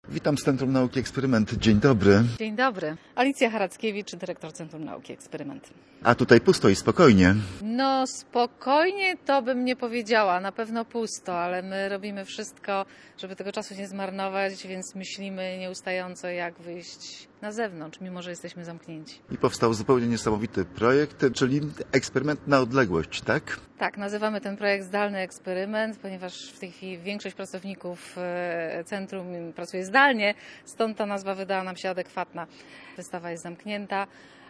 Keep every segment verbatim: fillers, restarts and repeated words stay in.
Witam z Centrum Nauki Eksperyment. Dzień dobry. Dzień dobry. Alicja Harackiewicz, dyrektor Centrum Nauki Eksperyment. A tutaj pusto i spokojnie. No spokojnie to bym nie powiedziała, na pewno pusto, ale my robimy wszystko, żeby tego czasu nie zmarnować, więc myślimy nieustająco, jak wyjść na zewnątrz, mimo że jesteśmy zamknięci. I powstał zupełnie niesamowity projekt, czyli eksperyment na odległość, tak? Tak, nazywamy ten projekt Zdalny Eksperyment, ponieważ w tej chwili większość pracowników centrum pracuje zdalnie, stąd ta nazwa wydała nam się adekwatna. Wystawa jest zamknięta,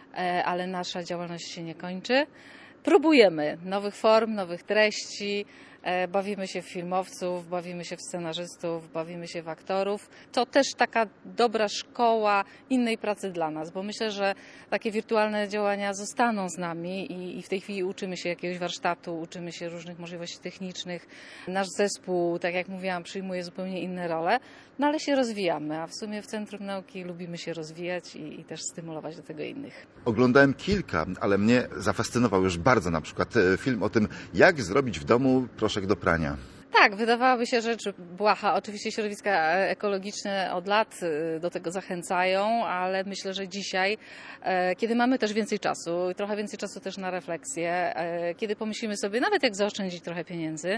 ale nasza działalność się nie kończy. Próbujemy nowych form, nowych treści, bawimy się w filmowców, bawimy się w scenarzystów, bawimy się w aktorów. To też taka dobra szkoła innej pracy dla nas, bo myślę, że takie wirtualne działania zostaną z nami i, i w tej chwili uczymy się jakiegoś warsztatu, uczymy się różnych możliwości technicznych. Nasz zespół, tak jak mówiłam, przyjmuje zupełnie inne role, no ale się rozwijamy, a w sumie w Centrum Nauki lubimy się rozwijać i, i też stymulować do tego innych. Oglądałem kilka, ale mnie zafascynował już bardzo na przykład film o tym, jak zrobić w domu proszek do prania. Tak, wydawałaby się rzecz błaha. Oczywiście środowiska ekologiczne od lat do tego zachęcają, ale myślę, że dzisiaj, kiedy mamy też więcej czasu i trochę więcej czasu też na refleksję, kiedy pomyślimy sobie nawet jak zaoszczędzić trochę pieniędzy,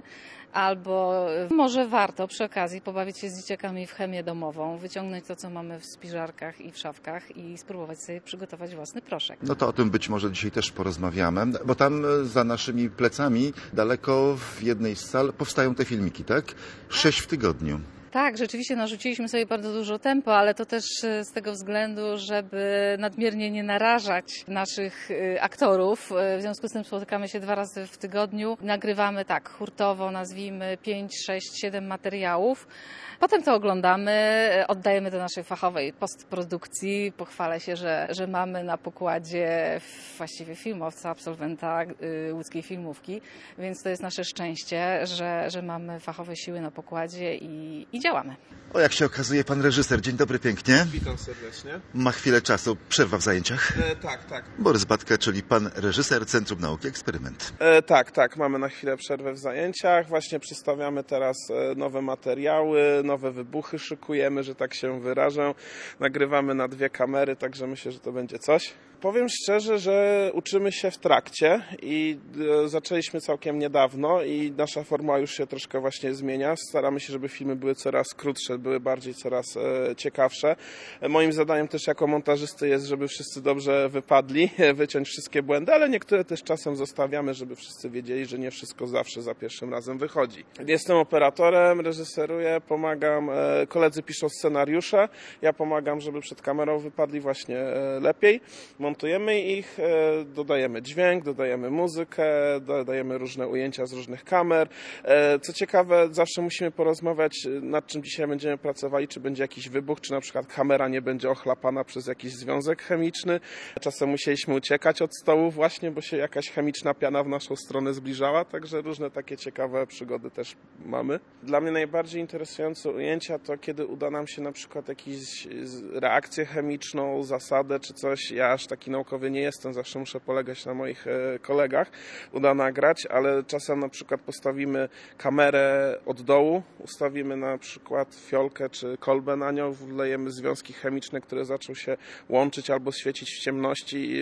albo może warto przy okazji pobawić się z dzieciakami w chemię domową, wyciągnąć to, co mamy w spiżarkach i w szafkach i spróbować sobie przygotować własny proszek. No to o tym być może dzisiaj też porozmawiamy, bo tam za naszymi plecami, daleko w jednej z sal powstają te filmiki, tak? Sześć w tygodniu. Tak, rzeczywiście narzuciliśmy sobie bardzo dużo tempa, ale to też z tego względu, żeby nadmiernie nie narażać naszych aktorów. W związku z tym spotykamy się dwa razy w tygodniu. Nagrywamy tak hurtowo, nazwijmy pięć, sześć, siedem materiałów. Potem to oglądamy, oddajemy do naszej fachowej postprodukcji. Pochwalę się, że, że mamy na pokładzie właściwie filmowca, absolwenta łódzkiej filmówki, więc to jest nasze szczęście, że, że mamy fachowe siły na pokładzie i, i działamy. O, jak się okazuje, pan reżyser. Dzień dobry pięknie. Witam serdecznie. Ma chwilę czasu. Przerwa w zajęciach? E, tak, tak. Borys Batka, czyli pan reżyser Centrum Nauki Eksperyment. E, tak, tak. Mamy na chwilę przerwę w zajęciach. Właśnie przedstawiamy teraz nowe materiały, nowe wybuchy szykujemy, że tak się wyrażę. Nagrywamy na dwie kamery, także myślę, że to będzie coś. Powiem szczerze, że uczymy się w trakcie i e, zaczęliśmy całkiem niedawno i nasza formuła już się troszkę właśnie zmienia. Staramy się, żeby filmy były coraz krótsze, były bardziej coraz e, ciekawsze. E, moim zadaniem też jako montażysty jest, żeby wszyscy dobrze wypadli, wyciąć wszystkie błędy, ale niektóre też czasem zostawiamy, żeby wszyscy wiedzieli, że nie wszystko zawsze za pierwszym razem wychodzi. Jestem operatorem, reżyseruję, pomagam, e, koledzy piszą scenariusze, ja pomagam, żeby przed kamerą wypadli właśnie e, lepiej. Montujemy ich, dodajemy dźwięk, dodajemy muzykę, dodajemy różne ujęcia z różnych kamer. Co ciekawe, zawsze musimy porozmawiać, nad czym dzisiaj będziemy pracowali, czy będzie jakiś wybuch, czy na przykład kamera nie będzie ochlapana przez jakiś związek chemiczny. Czasem musieliśmy uciekać od stołu właśnie, bo się jakaś chemiczna piana w naszą stronę zbliżała, także różne takie ciekawe przygody też mamy. Dla mnie najbardziej interesujące ujęcia to, kiedy uda nam się na przykład jakąś reakcję chemiczną, zasadę czy coś. Ja aż taki naukowy nie jestem, zawsze muszę polegać na moich kolegach, uda nagrać, ale czasem na przykład postawimy kamerę od dołu, ustawimy na przykład fiolkę czy kolbę na nią, wlejemy związki chemiczne, które zaczną się łączyć albo świecić w ciemności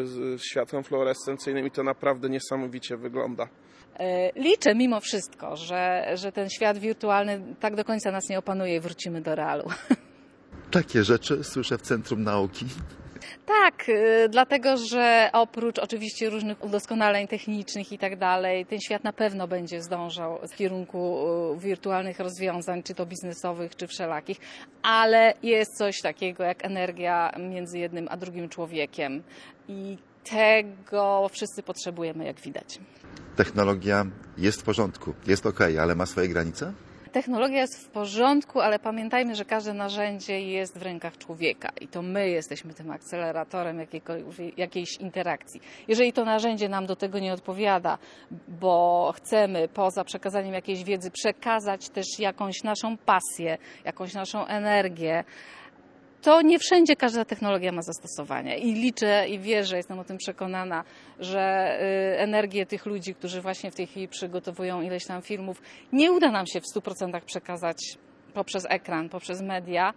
z światłem fluorescencyjnym i to naprawdę niesamowicie wygląda. Liczę mimo wszystko, że, że ten świat wirtualny tak do końca nas nie opanuje i wrócimy do realu. Takie rzeczy słyszę w Centrum Nauki. Tak, dlatego, że oprócz oczywiście różnych udoskonaleń technicznych i tak dalej, ten świat na pewno będzie zdążał w kierunku wirtualnych rozwiązań, czy to biznesowych, czy wszelakich, ale jest coś takiego jak energia między jednym a drugim człowiekiem i tego wszyscy potrzebujemy, jak widać. Technologia jest w porządku, jest okej, ale ma swoje granice? Technologia jest w porządku, ale pamiętajmy, że każde narzędzie jest w rękach człowieka i to my jesteśmy tym akceleratorem jakiejś interakcji. Jeżeli to narzędzie nam do tego nie odpowiada, bo chcemy poza przekazaniem jakiejś wiedzy przekazać też jakąś naszą pasję, jakąś naszą energię, to nie wszędzie każda technologia ma zastosowanie i liczę i wierzę, jestem o tym przekonana, że energię tych ludzi, którzy właśnie w tej chwili przygotowują ileś tam filmów, nie uda nam się w stu procentach przekazać poprzez ekran, poprzez media.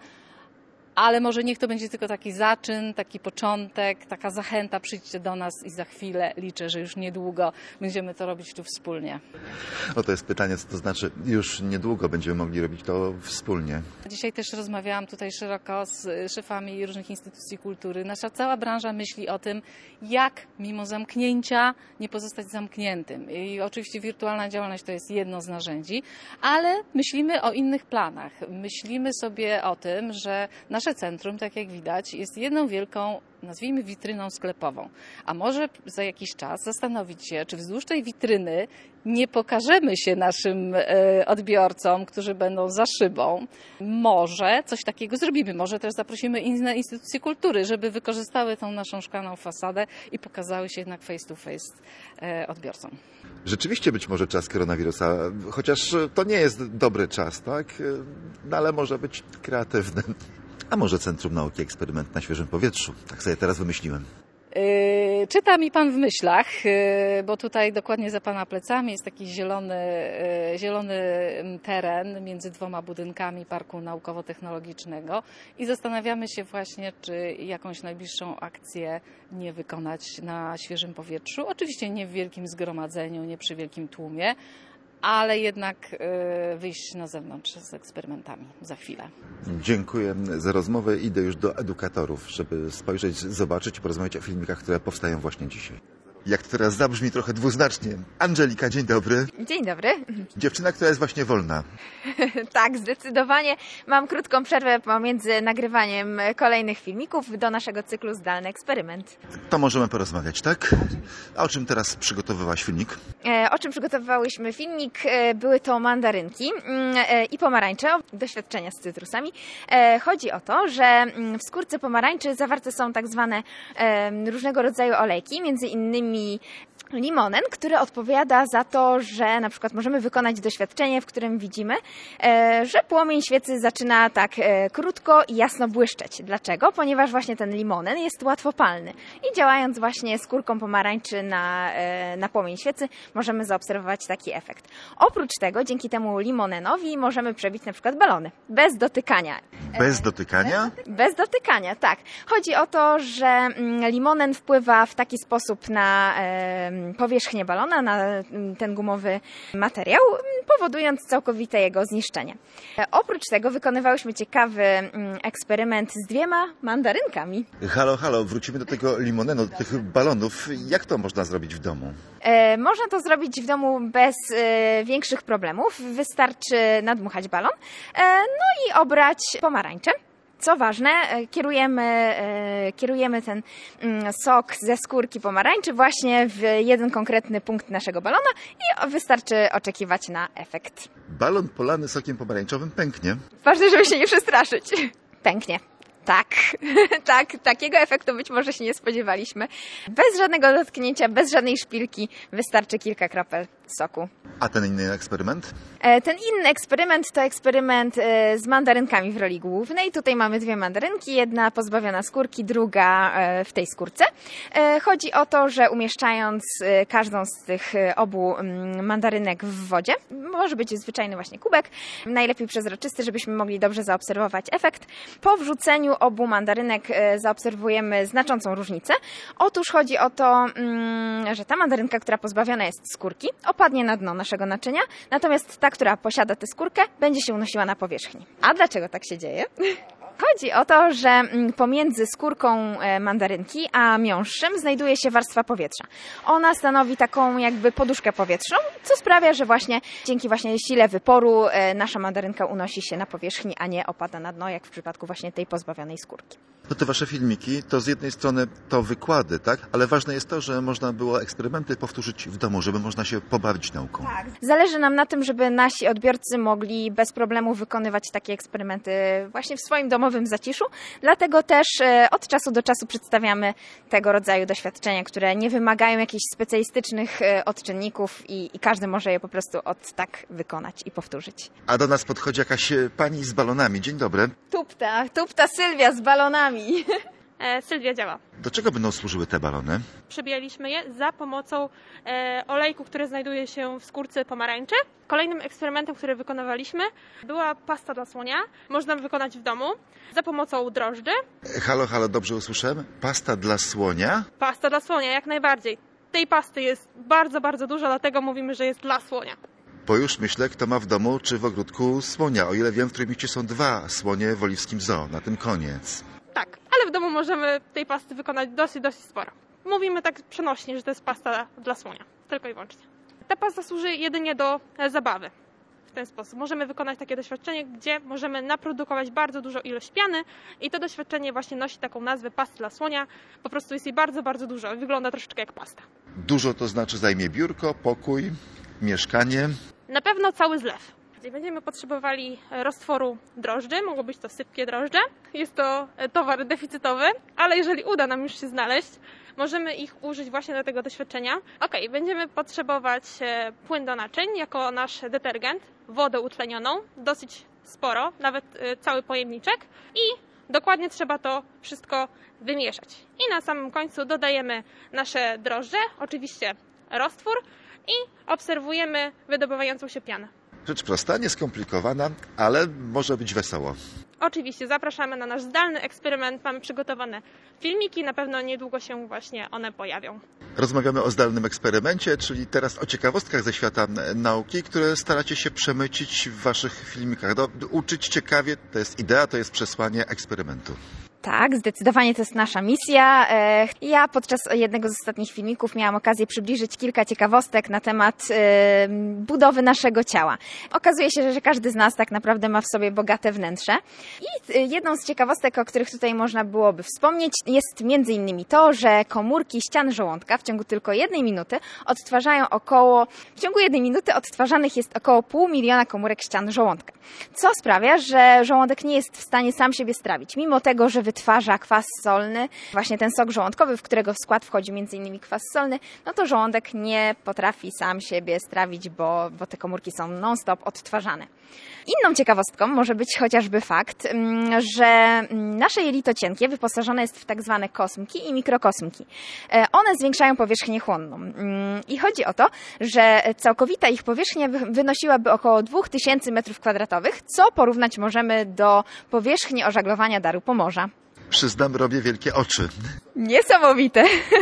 Ale może niech to będzie tylko taki zaczyn, taki początek, taka zachęta, przyjdźcie do nas i za chwilę liczę, że już niedługo będziemy to robić tu wspólnie. O, to jest pytanie, co to znaczy już niedługo będziemy mogli robić to wspólnie. Dzisiaj też rozmawiałam tutaj szeroko z szefami różnych instytucji kultury. Nasza cała branża myśli o tym, jak mimo zamknięcia nie pozostać zamkniętym. I oczywiście wirtualna działalność to jest jedno z narzędzi, ale myślimy o innych planach. Myślimy sobie o tym, że nasz Nasze centrum, tak jak widać, jest jedną wielką, nazwijmy, witryną sklepową. A może za jakiś czas zastanowić się, czy wzdłuż tej witryny nie pokażemy się naszym odbiorcom, którzy będą za szybą. Może coś takiego zrobimy. Może też zaprosimy inne instytucje kultury, żeby wykorzystały tą naszą szklaną fasadę i pokazały się jednak face to face odbiorcom. Rzeczywiście być może czas koronawirusa, chociaż to nie jest dobry czas, tak? No, ale może być kreatywny. A może Centrum Nauki Eksperyment na świeżym powietrzu? Tak sobie teraz wymyśliłem. Yy, czyta mi Pan w myślach, yy, bo tutaj dokładnie za Pana plecami jest taki zielony, yy, zielony teren między dwoma budynkami Parku Naukowo-Technologicznego i zastanawiamy się właśnie, czy jakąś najbliższą akcję nie wykonać na świeżym powietrzu. Oczywiście nie w wielkim zgromadzeniu, nie przy wielkim tłumie, ale jednak wyjść na zewnątrz z eksperymentami za chwilę. Dziękuję za rozmowę. Idę już do edukatorów, żeby spojrzeć, zobaczyć i porozmawiać o filmikach, które powstają właśnie dzisiaj. Jak to teraz zabrzmi trochę dwuznacznie. Angelika, dzień dobry. Dzień dobry. Dziewczyna, która jest właśnie wolna. Tak, zdecydowanie. Mam krótką przerwę pomiędzy nagrywaniem kolejnych filmików do naszego cyklu Zdalny Eksperyment. To możemy porozmawiać, tak? A o czym teraz przygotowywałaś filmik? E, o czym przygotowywałyśmy filmik? E, były to mandarynki e, i pomarańcze, doświadczenia z cytrusami. E, chodzi o to, że w skórce pomarańczy zawarte są tak zwane e, różnego rodzaju olejki, między innymi limonen, który odpowiada za to, że na przykład możemy wykonać doświadczenie, w którym widzimy, że płomień świecy zaczyna tak krótko i jasno błyszczeć. Dlaczego? Ponieważ właśnie ten limonen jest łatwopalny i działając właśnie skórką pomarańczy na, na płomień świecy możemy zaobserwować taki efekt. Oprócz tego, dzięki temu limonenowi możemy przebić na przykład balony bez dotykania. Bez dotykania? Bez dotykania, tak. Chodzi o to, że limonen wpływa w taki sposób na powierzchnię balona, na ten gumowy materiał, powodując całkowite jego zniszczenie. Oprócz tego wykonywałyśmy ciekawy eksperyment z dwiema mandarynkami. Halo, halo, wrócimy do tego limonenu, do tych balonów. Jak to można zrobić w domu? E, można to zrobić w domu bez e, większych problemów. Wystarczy nadmuchać balon, e, no i obrać pomarańcze. Co ważne, kierujemy, kierujemy ten sok ze skórki pomarańczy właśnie w jeden konkretny punkt naszego balona i wystarczy oczekiwać na efekt. Balon polany sokiem pomarańczowym pęknie. Ważne, żeby się nie przestraszyć. Pęknie. Tak, tak, takiego efektu być może się nie spodziewaliśmy. Bez żadnego dotknięcia, bez żadnej szpilki wystarczy kilka kropel soku. A ten inny eksperyment? Ten inny eksperyment to eksperyment z mandarynkami w roli głównej. Tutaj mamy dwie mandarynki, jedna pozbawiona skórki, druga w tej skórce. Chodzi o to, że umieszczając każdą z tych obu mandarynek w wodzie, może być zwyczajny właśnie kubek, najlepiej przezroczysty, żebyśmy mogli dobrze zaobserwować efekt. Po wrzuceniu obu mandarynek zaobserwujemy znaczącą różnicę. Otóż chodzi o to, że ta mandarynka, która pozbawiona jest skórki, opadnie na dno naszego naczynia, natomiast ta, która posiada tę skórkę, będzie się unosiła na powierzchni. A dlaczego tak się dzieje? Chodzi o to, że pomiędzy skórką mandarynki a miąższem znajduje się warstwa powietrza. Ona stanowi taką jakby poduszkę powietrzną, co sprawia, że właśnie dzięki właśnie sile wyporu nasza mandarynka unosi się na powierzchni, a nie opada na dno, jak w przypadku właśnie tej pozbawionej skórki. No te wasze filmiki to z jednej strony to wykłady, tak? Ale ważne jest to, że można było eksperymenty powtórzyć w domu, żeby można się pobawić nauką. Tak. Zależy nam na tym, żeby nasi odbiorcy mogli bez problemu wykonywać takie eksperymenty właśnie w swoim domowym zaciszu. Dlatego też od czasu do czasu przedstawiamy tego rodzaju doświadczenia, które nie wymagają jakichś specjalistycznych odczynników i, i każdy może je po prostu od tak wykonać i powtórzyć. A do nas podchodzi jakaś pani z balonami. Dzień dobry. Tupta, tupta Sylwia z balonami. E, Sylwia działa. Do czego będą służyły te balony? Przebijaliśmy je za pomocą e, olejku, który znajduje się w skórce pomarańczy. Kolejnym eksperymentem, który wykonywaliśmy, była pasta dla słonia. Można wykonać w domu za pomocą drożdży. Halo, halo, dobrze usłyszałem? Pasta dla słonia? Pasta dla słonia, jak najbardziej. Tej pasty jest bardzo, bardzo dużo, dlatego mówimy, że jest dla słonia. Bo już myślę, kto ma w domu czy w ogródku słonia. O ile wiem, w Trójmieście są dwa słonie w Oliwskim Zoo. Na tym koniec. Tak, ale w domu możemy tej pasty wykonać dosyć, dosyć sporo. Mówimy tak przenośnie, że to jest pasta dla słonia. Tylko i wyłącznie. Ta pasta służy jedynie do zabawy. W ten sposób możemy wykonać takie doświadczenie, gdzie możemy naprodukować bardzo dużo ilość piany i to doświadczenie właśnie nosi taką nazwę pasty dla słonia. Po prostu jest jej bardzo, bardzo dużo. Wygląda troszeczkę jak pasta. Dużo to znaczy zajmie biurko, pokój, mieszkanie. Na pewno cały zlew. Będziemy potrzebowali roztworu drożdży, mogą być to sypkie drożdże. Jest to towar deficytowy, ale jeżeli uda nam już się znaleźć, możemy ich użyć właśnie do tego doświadczenia. Ok, będziemy potrzebować płyn do naczyń jako nasz detergent, wodę utlenioną, dosyć sporo, nawet cały pojemniczek i dokładnie trzeba to wszystko wymieszać. I na samym końcu dodajemy nasze drożdże, oczywiście roztwór i obserwujemy wydobywającą się pianę. Rzecz prosta, nieskomplikowana, ale może być wesoło. Oczywiście, zapraszamy na nasz zdalny eksperyment. Mamy przygotowane filmiki, na pewno niedługo się właśnie one pojawią. Rozmawiamy o zdalnym eksperymencie, czyli teraz o ciekawostkach ze świata nauki, które staracie się przemycić w waszych filmikach. No, uczyć ciekawie, to jest idea, to jest przesłanie eksperymentu. Tak, zdecydowanie to jest nasza misja. Ja podczas jednego z ostatnich filmików miałam okazję przybliżyć kilka ciekawostek na temat budowy naszego ciała. Okazuje się, że każdy z nas tak naprawdę ma w sobie bogate wnętrze. I jedną z ciekawostek, o których tutaj można byłoby wspomnieć, jest między innymi to, że komórki ścian żołądka w ciągu tylko jednej minuty odtwarzają około, w ciągu jednej minuty odtwarzanych jest około pół miliona komórek ścian żołądka. Co sprawia, że żołądek nie jest w stanie sam siebie strawić, mimo tego, że wytwarza kwas solny, właśnie ten sok żołądkowy, w którego w skład wchodzi między innymi kwas solny, no to żołądek nie potrafi sam siebie strawić, bo, bo te komórki są non-stop odtwarzane. Inną ciekawostką może być chociażby fakt, że nasze jelito cienkie wyposażone jest w tak zwane kosmki i mikrokosmki. One zwiększają powierzchnię chłonną. I chodzi o to, że całkowita ich powierzchnia wynosiłaby około dwa tysiące metrów kwadratowych, co porównać możemy do powierzchni ożaglowania Daru Pomorza. Przyznam, robię wielkie oczy. Niesamowite.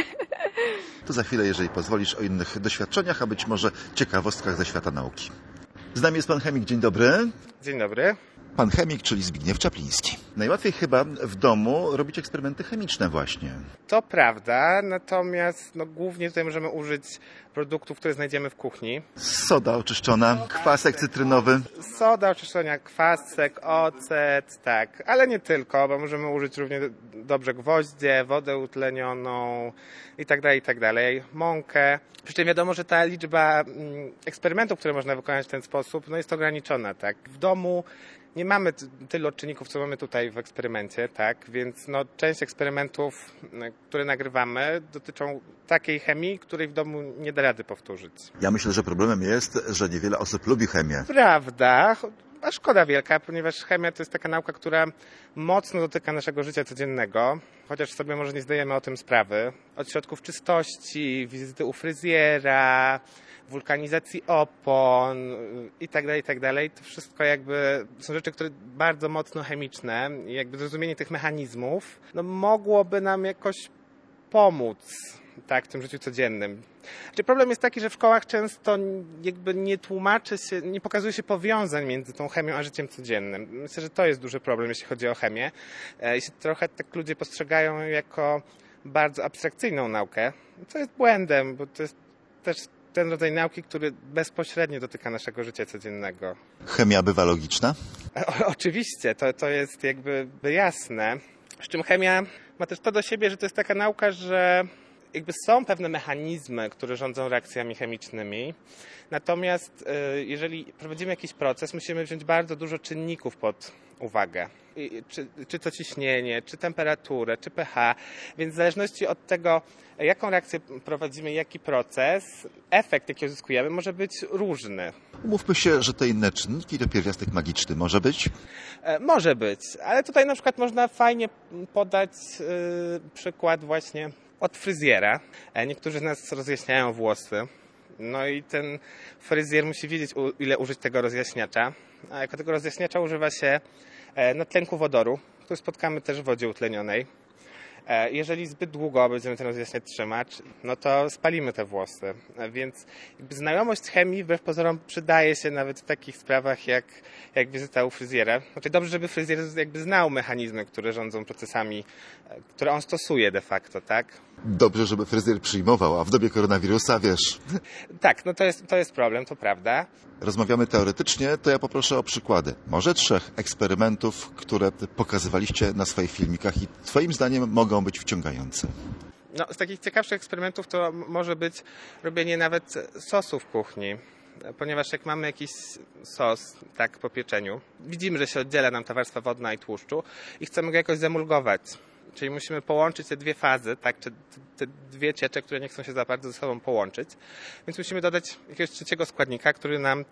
To za chwilę, jeżeli pozwolisz, o innych doświadczeniach, a być może ciekawostkach ze świata nauki. Z nami jest pan chemik. Dzień dobry. Dzień dobry. Pan chemik, czyli Zbigniew Czapliński. Najłatwiej chyba w domu robić eksperymenty chemiczne właśnie. To prawda, natomiast no, głównie tutaj możemy użyć produktów, które znajdziemy w kuchni. Soda oczyszczona, kwasek cytrynowy. Soda oczyszczona, kwasek, ocet, tak, ale nie tylko, bo możemy użyć równie dobrze gwoździe, wodę utlenioną i tak dalej, i tak dalej, mąkę. Przy czym wiadomo, że ta liczba eksperymentów, które można wykonać w ten sposób, no jest ograniczona, tak. W domu nie mamy tylu odczynników, co mamy tutaj w eksperymencie, tak, więc no, część eksperymentów, które nagrywamy, dotyczą takiej chemii, której w domu nie da rady powtórzyć. Ja myślę, że problemem jest, że niewiele osób lubi chemię. Prawda, a szkoda wielka, ponieważ chemia to jest taka nauka, która mocno dotyka naszego życia codziennego, chociaż sobie może nie zdajemy o tym sprawy. Od środków czystości, wizyty u fryzjera, wulkanizacji opon i tak dalej, i tak dalej. To wszystko jakby są rzeczy, które bardzo mocno chemiczne i jakby zrozumienie tych mechanizmów no, mogłoby nam jakoś pomóc tak, w tym życiu codziennym. Czyli problem jest taki, że w szkołach często jakby nie tłumaczy się, nie pokazuje się powiązań między tą chemią a życiem codziennym. Myślę, że to jest duży problem, jeśli chodzi o chemię. Jeśli trochę tak ludzie postrzegają jako bardzo abstrakcyjną naukę, co jest błędem, bo to jest też ten rodzaj nauki, który bezpośrednio dotyka naszego życia codziennego. Chemia bywa logiczna? O, oczywiście, to, to jest jakby jasne. Z czym chemia ma też to do siebie, że to jest taka nauka, że jakby są pewne mechanizmy, które rządzą reakcjami chemicznymi. Natomiast jeżeli prowadzimy jakiś proces, musimy wziąć bardzo dużo czynników pod uwagę. I czy, czy to ciśnienie, czy temperaturę, czy pH, więc w zależności od tego, jaką reakcję prowadzimy, jaki proces, efekt, jaki uzyskujemy, może być różny. Umówmy się, że te inne czynniki to pierwiastek magiczny może być. E, może być, ale tutaj na przykład można fajnie podać e, przykład właśnie od fryzjera. E, niektórzy z nas rozjaśniają włosy. No i ten fryzjer musi wiedzieć, u, ile użyć tego rozjaśniacza. A jako tego rozjaśniacza używa się e, natlenku wodoru, który spotkamy też w wodzie utlenionej. E, jeżeli zbyt długo będziemy ten rozjaśniacz trzymać, no to spalimy te włosy. E, więc jakby znajomość chemii wbrew pozorom przydaje się nawet w takich sprawach jak, jak wizyta u fryzjera. Znaczy dobrze, żeby fryzjer jakby znał mechanizmy, które rządzą procesami, e, które on stosuje de facto, tak? Dobrze, żeby fryzjer przyjmował, a w dobie koronawirusa, wiesz... Tak, no to jest, to jest problem, to prawda. Rozmawiamy teoretycznie, to ja poproszę o przykłady. Może trzech eksperymentów, które pokazywaliście na swoich filmikach i twoim zdaniem mogą być wciągające. No, z takich ciekawszych eksperymentów to może być robienie nawet sosu w kuchni. Ponieważ jak mamy jakiś sos, tak, po pieczeniu, widzimy, że się oddziela nam ta warstwa wodna i tłuszczu i chcemy go jakoś zemulgować. Czyli musimy połączyć te dwie fazy, tak, czy te dwie ciecze, które nie chcą się za bardzo ze sobą połączyć. Więc musimy dodać jakiegoś trzeciego składnika, który nam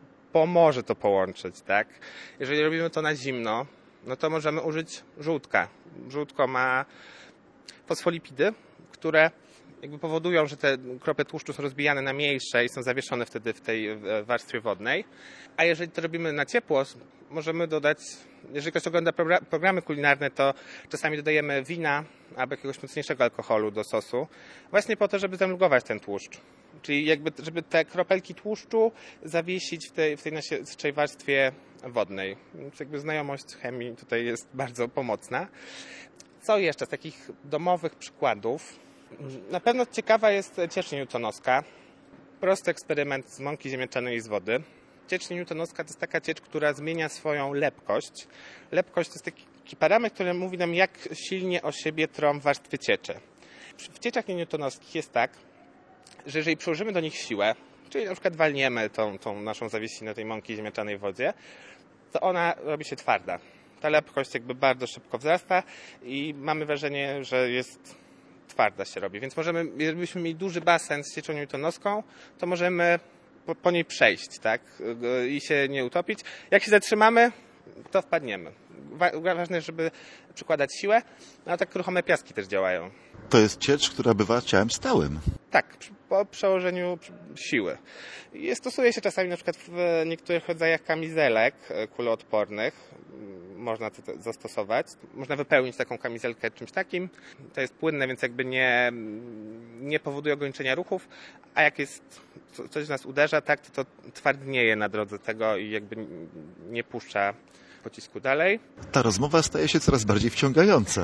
pomoże to połączyć, tak. Jeżeli robimy to na zimno, no to możemy użyć żółtka. Żółtko ma fosfolipidy, które jakby powodują, że te krople tłuszczu są rozbijane na mniejsze i są zawieszone wtedy w tej warstwie wodnej. A jeżeli to robimy na ciepło, możemy dodać, jeżeli ktoś ogląda programy kulinarne, to czasami dodajemy wina albo jakiegoś mocniejszego alkoholu do sosu, właśnie po to, żeby zemulgować ten tłuszcz. Czyli jakby, żeby te kropelki tłuszczu zawiesić w tej, w tej naszej warstwie wodnej. Więc jakby znajomość chemii tutaj jest bardzo pomocna. Co jeszcze z takich domowych przykładów? Na pewno ciekawa jest ciecz newtonowska. Prosty eksperyment z mąki ziemniaczanej i z wody. Ciecz newtonowska to jest taka ciecz, która zmienia swoją lepkość. Lepkość to jest taki parametr, który mówi nam, jak silnie o siebie trą warstwy cieczy. W cieczach newtonowskich jest tak, że jeżeli przyłożymy do nich siłę, czyli na przykład walniemy tą, tą naszą zawiesinę tej mąki ziemniaczanej w wodzie, to ona robi się twarda. Ta lepkość jakby bardzo szybko wzrasta i mamy wrażenie, że jest twarda się robi. Więc możemy, jeżeli byśmy mieli duży basen z cieczą newtonowską, to możemy po, po niej przejść, tak? I się nie utopić. Jak się zatrzymamy, to wpadniemy. Ważne jest, żeby przykładać siłę, no a tak ruchome piaski też działają. To jest ciecz, która bywa ciałem stałym. Tak, po przełożeniu siły. I stosuje się czasami na przykład w niektórych rodzajach kamizelek kuloodpornych. Można to zastosować. Można wypełnić taką kamizelkę czymś takim. To jest płynne, więc jakby nie, nie powoduje ograniczenia ruchów, a jak jest coś nas uderza, tak, to, to twardnieje na drodze tego i jakby nie puszcza pocisku dalej. Ta rozmowa staje się coraz bardziej wciągająca.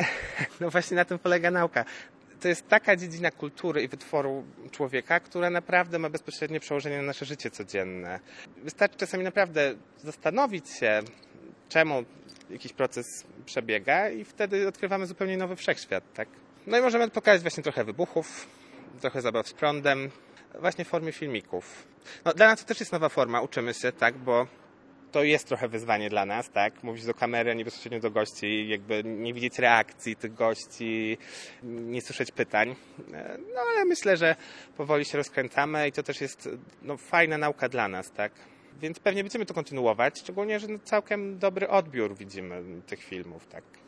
No właśnie na tym polega nauka. To jest taka dziedzina kultury i wytworu człowieka, która naprawdę ma bezpośrednie przełożenie na nasze życie codzienne. Wystarczy czasami naprawdę zastanowić się, czemu jakiś proces przebiega i wtedy odkrywamy zupełnie nowy wszechświat, tak? No i możemy pokazać właśnie trochę wybuchów, trochę zabaw z prądem, właśnie w formie filmików. No, dla nas to też jest nowa forma, uczymy się, tak, bo to jest trochę wyzwanie dla nas, tak? Mówić do kamery, a nie bezpośrednio do gości, jakby nie widzieć reakcji tych gości, nie słyszeć pytań. No ale myślę, że powoli się rozkręcamy i to też jest no, fajna nauka dla nas, tak? Więc pewnie będziemy to kontynuować, szczególnie, że no, całkiem dobry odbiór widzimy tych filmów, tak?